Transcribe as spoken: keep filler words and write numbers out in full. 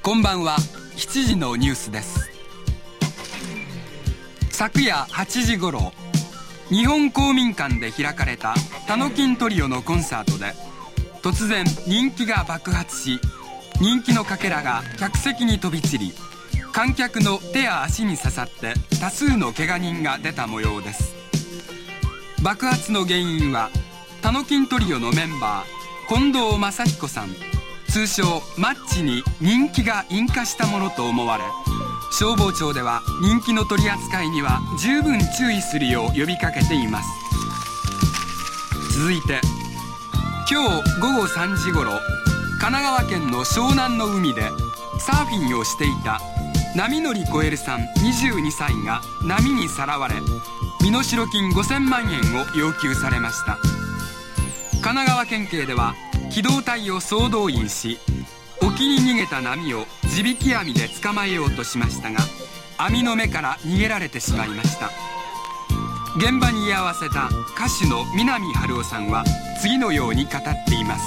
こんばんは。しちじのニュースです。昨夜はちじごろ、日本公民館で開かれたタノキントリオのコンサートで突然人気が爆発し、人気のかけらが客席に飛び散り、観客の手や足に刺さって多数の怪我人が出た模様です。爆発の原因はタノキントリオのメンバー近藤正彦さん、通称マッチに人気が引火したものと思われ、消防庁では人気の取り扱いには十分注意するよう呼びかけています。続いて今日ごごさんじごろ、神奈川県の湘南の海でサーフィンをしていた波乗りコエルさんにじゅうにさいが波にさらわれ、身代金ごせんまんえんを要求されました。神奈川県警では機動隊を総動員し、沖に逃げた波を地引き網で捕まえようとしましたが、網の目から逃げられてしまいました。現場に居合わせた歌手の南春夫さんは次のように語っています。